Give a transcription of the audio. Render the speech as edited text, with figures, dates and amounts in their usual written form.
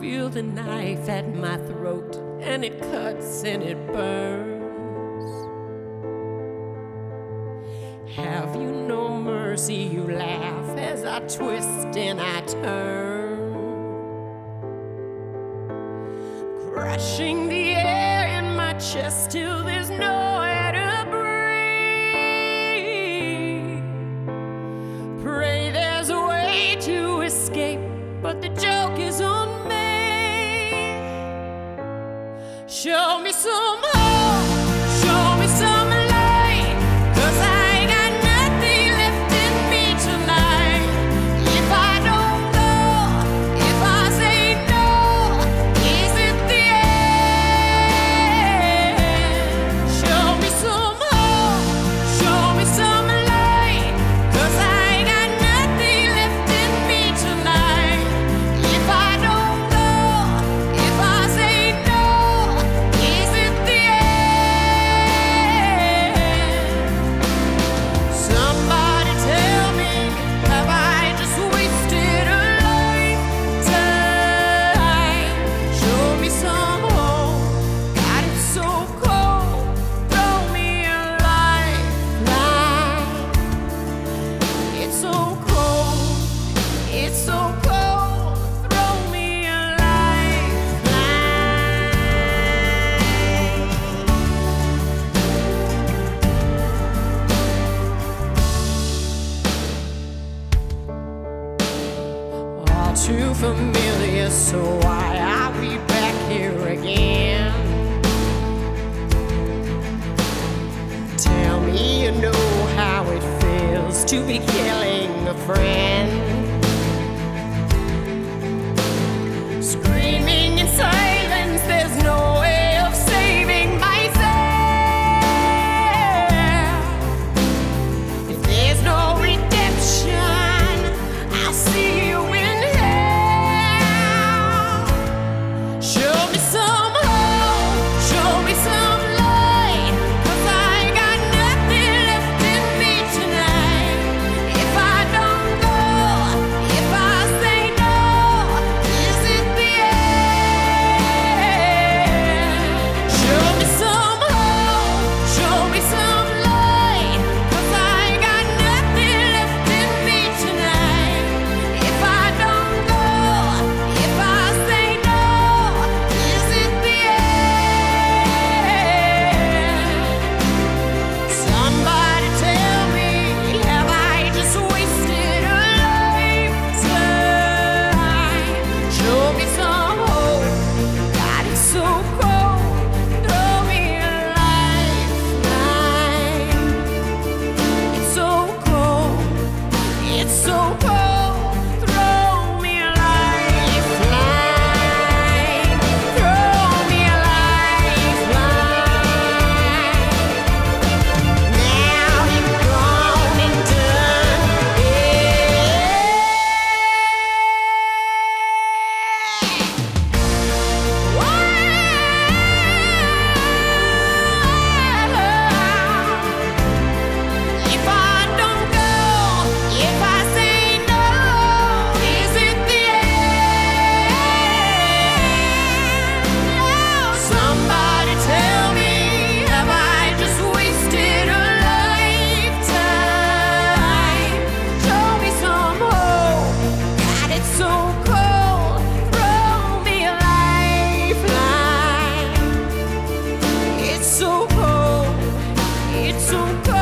feel the knife at my throat, and it cuts and it burns. Have you no mercy? You laugh as I twist and I turn, crushing the air in my chest till there's nowhere to breathe. Pray there's a way to escape, but the joke is on me. Show me some hope, show me some light, 'cause I ain't got nothing left in me tonight. If I don't go, if I say no, is it the end? Show me some hope, show me some light, 'cause I ain't got nothing left in me tonight. If I don't go, if I say no, is it the end? Somebody tell me, have I just wasted a lifetime? Show me some hope, God, it's so cold. Throw me a lifeline. It's so cold, it's so cold. Throw me a lifeline. All too familiar, so why are we back here again? Tell me you know how it feels to be killing a friend, screaming in silence. There's no way of saving myself. If there's no redemption, I'll see you in hell. Show me some hope, show me some light, 'cause I ain't got nothing left in me tonight. If I don't go, if I say no, is it the end? Show me some hope, show me some light, 'cause I ain't got nothing left in me tonight. If I don't go, if I say no, is it the end? Somebody tell me, have I just wasted a lifetime? Show me some hope, God, it's so cold. Throw me a lifeline. It's so cold, it's so cold. Throw me a lifeline. Throw me a lifeline. Now you've gone and done If I don't go, if I say no, is it the end? Somebody tell me, have I just wasted a lifetime? Show me some hope, God, it's so cold. Throw me a lifeline. It's so cold, it's so cold.